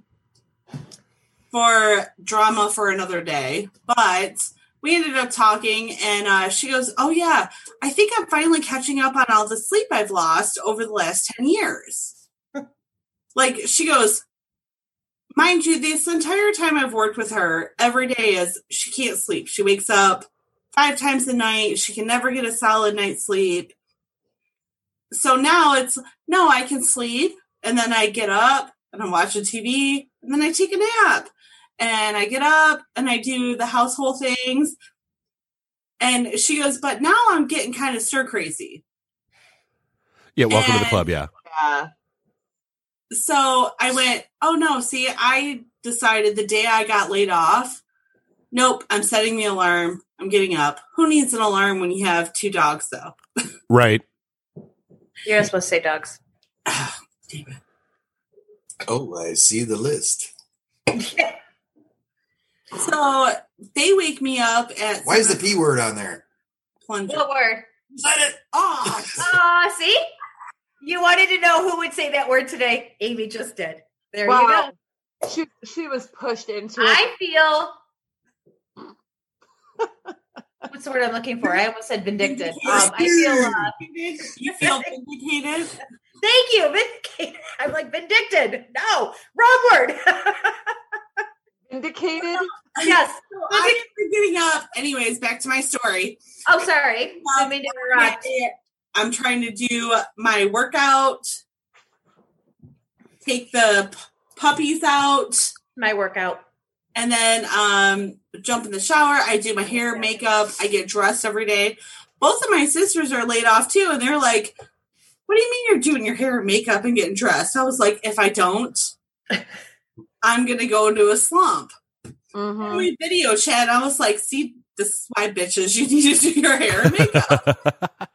for drama for another day, but we ended up talking, and she goes, oh yeah, I think I'm finally catching up on all the sleep I've lost over the last 10 years. Like, she goes, mind you, this entire time I've worked with her, every day is she can't sleep. She wakes up 5 times a night. She can never get a solid night's sleep. So now it's, no, I can sleep, and then I get up and I'm watching TV, and then I take a nap, and I get up and I do the household things. And she goes, but now I'm getting kind of stir crazy. Yeah, welcome to the club, yeah. So I went, oh no, see, I decided the day I got laid off, nope, I'm setting the alarm. I'm getting up. Who needs an alarm when you have 2 dogs, though? Right. You're not supposed to say dogs. Damn it. Oh, I see the list. So they wake me up at... Why is the P word on there? Plunger. What word? Said it. Oh, See? You wanted to know who would say that word today. Amy just did. There you Wow. go. She was pushed into it. I feel... What's the word I'm looking for? I almost said vindicted. I feel... you feel vindicated? Thank you. Vindicated. I'm like, vindicted. No. Wrong word. Vindicated? Yes. I'm getting up. Anyways, back to my story. Oh, sorry. I mean to interrupt. I'm trying to do my workout, take the puppies out, My workout. and then jump in the shower. I do my hair, makeup. I get dressed every day. Both of my sisters are laid off too, and they're like, what do you mean you're doing your hair and makeup and getting dressed? I was like, if I don't, I'm going to go into a slump. Mm-hmm. We video chat. I was like, see, this is why, bitches, you need to do your hair and makeup.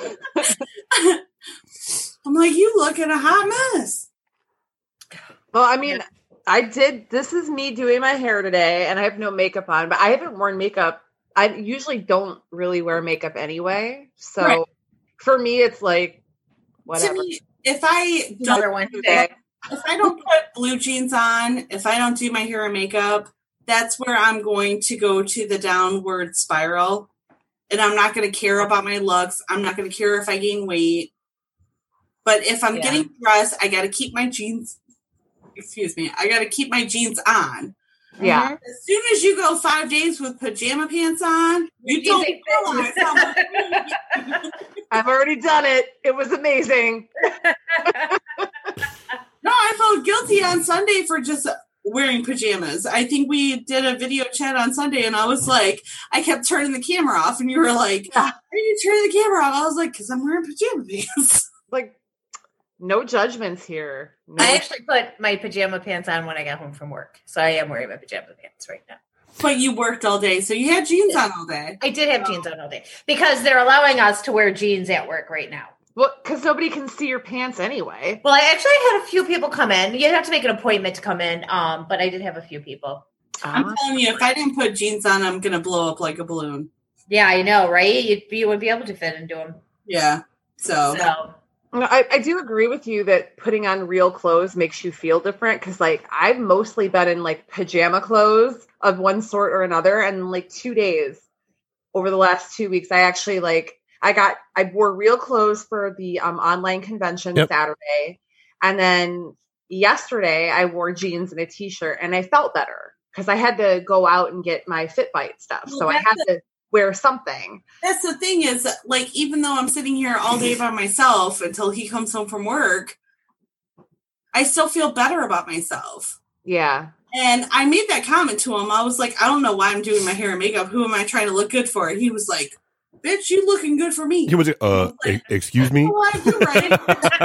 I'm like, you look in a hot mess. Well, I mean, this is me doing my hair today, and I have no makeup on, but I haven't worn makeup. I usually don't really wear makeup anyway. So Right. For me, it's like, whatever. To me, if I Another don't one do today. that, if I don't put blue jeans on, if I don't do my hair and makeup, that's where I'm going to go to the downward spiral. And I'm not going to care about my looks. I'm not going to care if I gain weight. But if I'm getting dressed, I got to keep my jeans. Excuse me. I got to keep my jeans on. Yeah. As soon as you go 5 days with pajama pants on, you don't realize how much I've already done it. It was amazing. No, I felt guilty on Sunday for just wearing pajamas. I think we did a video chat on Sunday, and I was like, I kept turning the camera off, and you were like, why are you turning the camera off? I was like, because I'm wearing pajama pants. Like, No judgments here. No. I actually put my pajama pants on when I got home from work. So I am wearing my pajama pants right now. But you worked all day, so you had jeans on all day. I did have jeans on all day because they're allowing us to wear jeans at work right now. Well, because nobody can see your pants anyway. Well, I actually had a few people come in. You have to make an appointment to come in, but I did have a few people. I'm telling you, if I didn't put jeans on, I'm going to blow up like a balloon. Yeah, I know, right? You wouldn't be able to fit into them. Yeah, so. I do agree with you that putting on real clothes makes you feel different because, like, I've mostly been in, like, pajama clothes of one sort or another. And, like, 2 days over the last 2 weeks, I actually, like, I wore real clothes for the online convention Saturday. And then yesterday, I wore jeans and a t-shirt, and I felt better because I had to go out and get my Fitbite stuff. Well, so I had to wear something. That's the thing is, like, even though I'm sitting here all day by myself until he comes home from work, I still feel better about myself. Yeah. And I made that comment to him. I was like, I don't know why I'm doing my hair and makeup. Who am I trying to look good for? And he was like, bitch, you looking good for me. He was like, excuse me? You're right.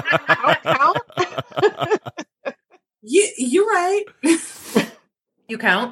You're right. You count?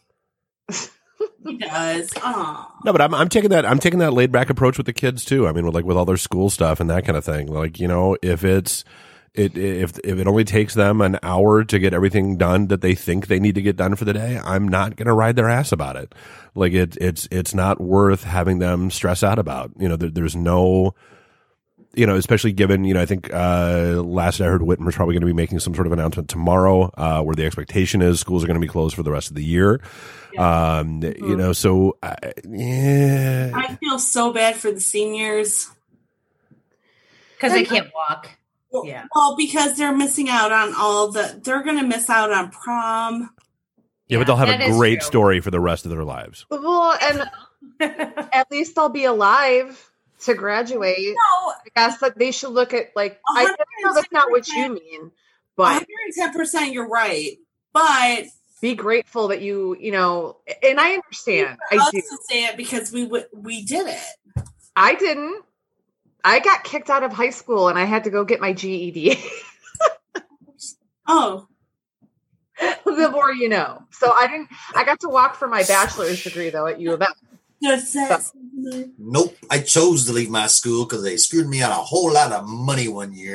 He does. Aww. No, but I'm taking that laid back approach with the kids too. I mean, with all their school stuff and that kind of thing. Like, you know, if it only takes them an hour to get everything done that they think they need to get done for the day, I'm not going to ride their ass about it. Like it's not worth having them stress out about. You know, there's no, you know, especially given, you know, I think last I heard Whitmer's probably going to be making some sort of announcement tomorrow where the expectation is schools are going to be closed for the rest of the year. Yeah. You know, so yeah. I feel so bad for the seniors because they can't walk. Yeah. Well, because they're missing out on they're going to miss out on prom. Yeah, but they'll have a great story for the rest of their lives. Well, and at least they'll be alive to graduate. No, I guess that they should look at, like, I know that's not what you mean, but 110% you're right. But be grateful that you know, and I understand. I do to say it because we did it. I didn't. I got kicked out of high school and I had to go get my GED. Oh. The more you know. So I got to walk for my bachelor's degree though at U of M. Nope. I chose to leave my school because they screwed me out a whole lot of money one year.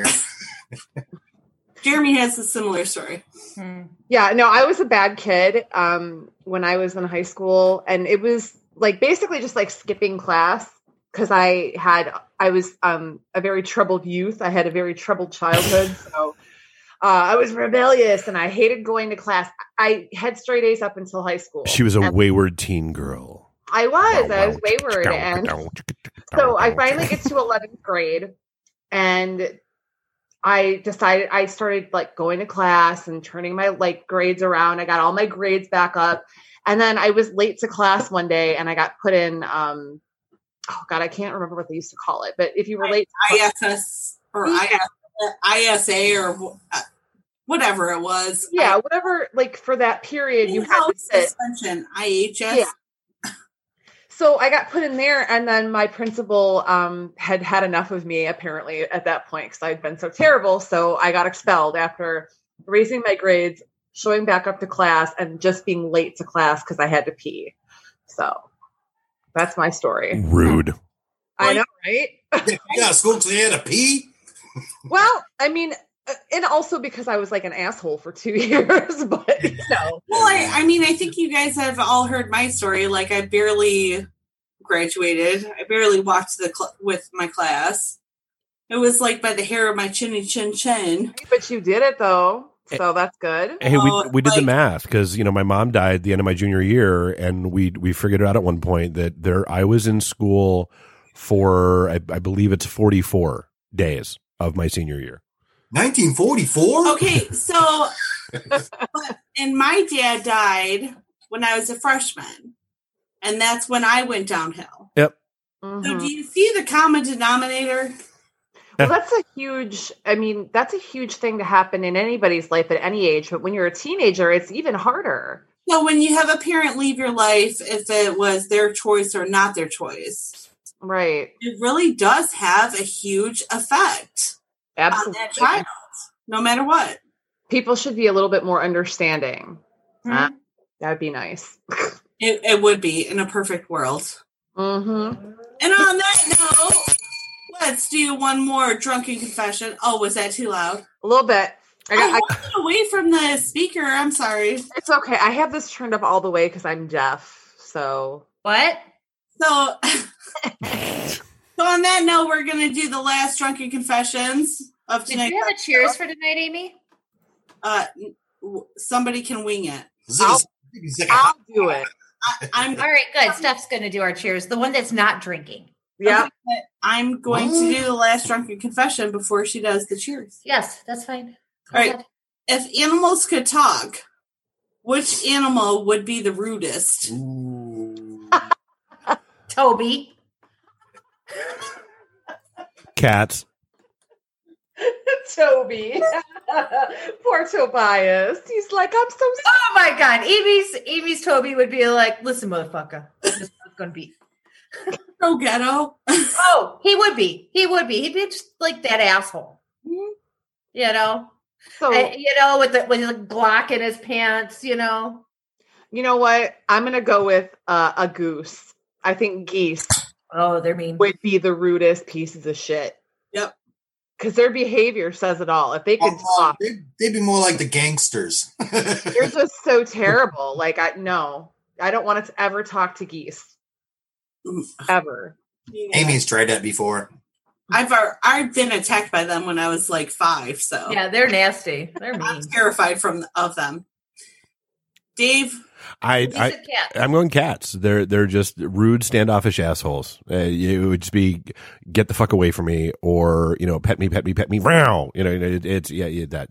Jeremy has a similar story. Yeah, no, I was a bad kid when I was in high school, and it was like basically just like skipping class because I was a very troubled youth. I had a very troubled childhood, so I was rebellious and I hated going to class. I had straight A's up until high school. She was a wayward teen girl. I was wayward, and so I finally get to 11th grade, and I decided I started like going to class and turning my like grades around. I got all my grades back up. And then I was late to class one day and I got put in, oh God, I can't remember what they used to call it, but if you were late to ISS or ISA or whatever it was. Yeah. Whatever, like for that period you had to sit. Suspension, IHS. Yeah. So I got put in there, and then my principal had enough of me, apparently, at that point, because I'd been so terrible. So I got expelled after raising my grades, showing back up to class, and just being late to class because I had to pee. So that's my story. Rude. I know, right? Yeah, school because you had to pee? Well, I mean, and also because I was like an asshole for 2 years, but you know. Well, I mean, I think you guys have all heard my story. Like, I barely graduated. I barely walked with my class. It was like by the hair of my chinny chin chin. But you did it though, so that's good. Hey, we did the math because, you know, my mom died at the end of my junior year, and we figured it out at one point that I was in school for I believe it's 44 days of my senior year. 1944? Okay, so, and my dad died when I was a freshman, and that's when I went downhill. Yep. Mm-hmm. So do you see the common denominator? Well, that's a huge thing to happen in anybody's life at any age, but when you're a teenager, it's even harder. So when you have a parent leave your life, if it was their choice or not their choice. Right. It really does have a huge effect. Absolutely. that child, no matter what. People should be a little bit more understanding. Mhm. That would be nice. It would be in a perfect world. Mm-hmm. And on that note, let's do one more drunken confession. Oh, was that too loud? A little bit. I walked away from the speaker. I'm sorry. It's okay. I have this turned up all the way because I'm deaf. So What? So, so on that note, we're going to do the last drunken confessions of Did tonight. you have a cheers for tonight, Amy? Somebody can wing it. I'll do it. I'm All right, good. Steph's going to do our cheers. The one that's not drinking. Yeah. I'm going to do the last drunken confession before she does the cheers. Yes, that's fine. Go All right. ahead. If animals could talk, which animal would be the rudest? Toby. Cats. Toby. Poor Tobias. He's like, I'm so sorry. Oh my God. Amy's Toby would be like, listen, motherfucker. This is going to be. So ghetto. Oh, he would be. He'd be just like that asshole. You know? So, With the Glock in his pants, you know what? I'm going to go with a goose. I think geese Oh, they're mean. would be the rudest pieces of shit. Yep. Because their behavior says it all. If they could talk, They'd be more like the gangsters. they're just so terrible. Like, I don't want to ever talk to geese. Ever. Amy's tried that before. I've been attacked by them when I was like 5, so Yeah, they're nasty. They're mean. I'm terrified of them. Dave, He said cat. I'm going cats. They're just rude, standoffish assholes. It would just be get the fuck away from me, or pet me, meow. It's that.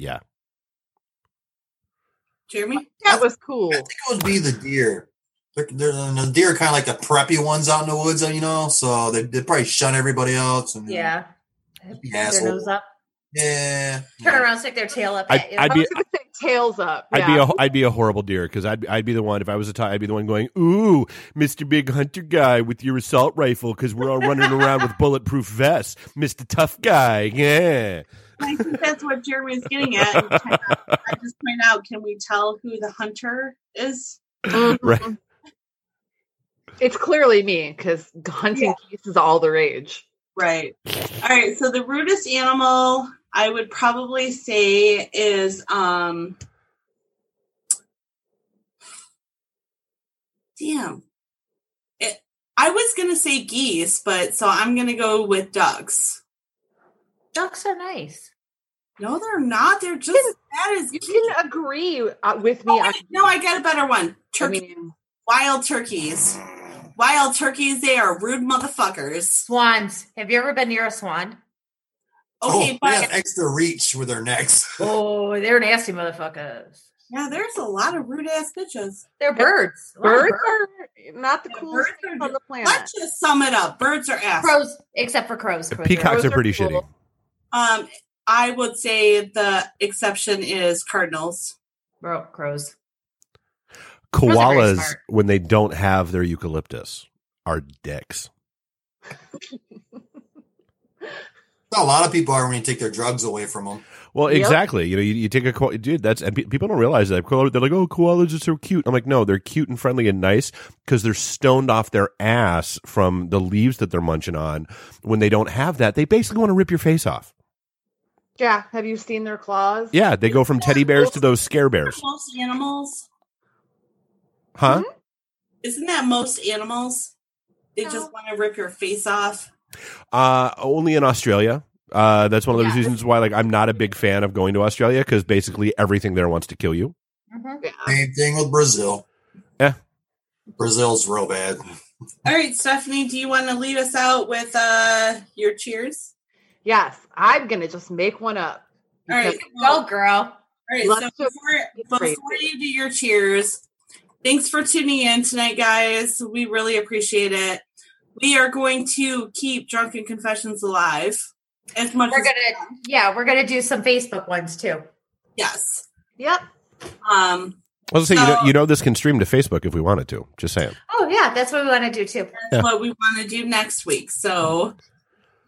Jeremy, That was cool. I think it would be the deer. The deer are kind of like the preppy ones out in the woods, so they'd probably shun everybody else. And, Yeah. Be Their asshole. nose up. Yeah. Turn around, stick their tail up at you. I'd I be was going to say tails up. Yeah. I'd be a horrible deer because I'd be the one if I was I'd be the one going, ooh, Mr. Big Hunter guy with your assault rifle because we're all running around with bulletproof vests, Mr. Tough guy, yeah. I think that's what Jeremy is getting at. I just point out, can we tell who the hunter is? Right. It's clearly me because hunting geese is all the rage. Right. All right. So the rudest animal I would probably say is I was gonna say geese, but so I'm gonna go with ducks. Ducks are nice. No, they're not. They're just bad as You geese. can agree with me. Oh, wait, no, I got a better one. Turkey. I mean, Wild turkeys. Wild turkeys, they are rude motherfuckers. Swans. Have you ever been near a swan? Okay, They but have extra reach with their necks. Oh, they're nasty motherfuckers. yeah, there's a lot of rude ass bitches. They're birds. A lot of birds are not the Yeah, coolest birds things are on the planet. Let's just sum it up. Birds are ass. crows, except for crows. Crows Peacocks Those are pretty are cool. shitty. I would say the exception is cardinals. Crows. are very Koalas, smart. when they don't have their eucalyptus, are dicks. A lot of people are when you take their drugs away from them. Well, Yep. exactly. You take a dude. People don't realize that. They're like, oh, koalas are so cute. I'm like, no, they're cute and friendly and nice because they're stoned off their ass from the leaves that they're munching on. When they don't have that, they basically want to rip your face off. Yeah. Have you seen their claws? Yeah, they go from teddy bears to those scare bears. Most animals. Huh? Isn't that most animals? They just want to rip your face off. Only in Australia. That's one of those Yeah. reasons why, like, I'm not a big fan of going to Australia because basically everything there wants to kill you. Mhm. Yeah. Same thing with Brazil. Yeah. Brazil's real bad. All right, Stephanie, do you want to lead us out with your cheers? Yes. I'm going to just make one up. All right. Go, girl. All right, Let's so just before crazy. you do your cheers, thanks for tuning in tonight, guys. We really appreciate it. We are going to keep Drunken Confessions alive as much We're as gonna do some Facebook ones too. yes. Yep. I was gonna say, this can stream to Facebook if we wanted to. Just saying. Oh yeah, that's what we want to do too. That's what we want to do next week. So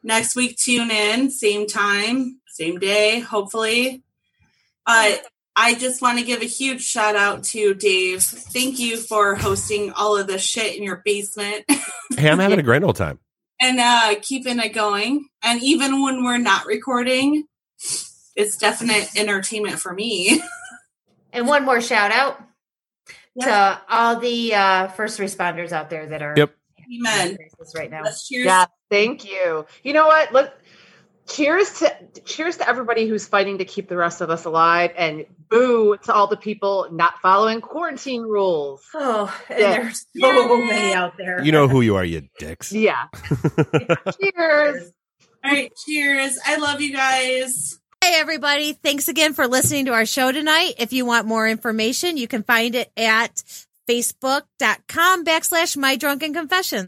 Next week, tune in, same time, same day, hopefully. I just want to give a huge shout out to Dave. Thank you for hosting all of this shit in your basement. Hey, I'm having a grand old time. And keeping it going. And even when we're not recording, it's definite entertainment for me. And one more shout out to all the first responders out there that are Amen. Right now. Cheers. Yeah, thank you. You know what? Cheers to everybody who's fighting to keep the rest of us alive, and boo to all the people not following quarantine rules. Oh, and there's so many out there. You know who you are, you dicks. Yeah. Cheers. All right, cheers. I love you guys. Hey, everybody. Thanks again for listening to our show tonight. If you want more information, you can find it at facebook.com/mydrunkenconfessions.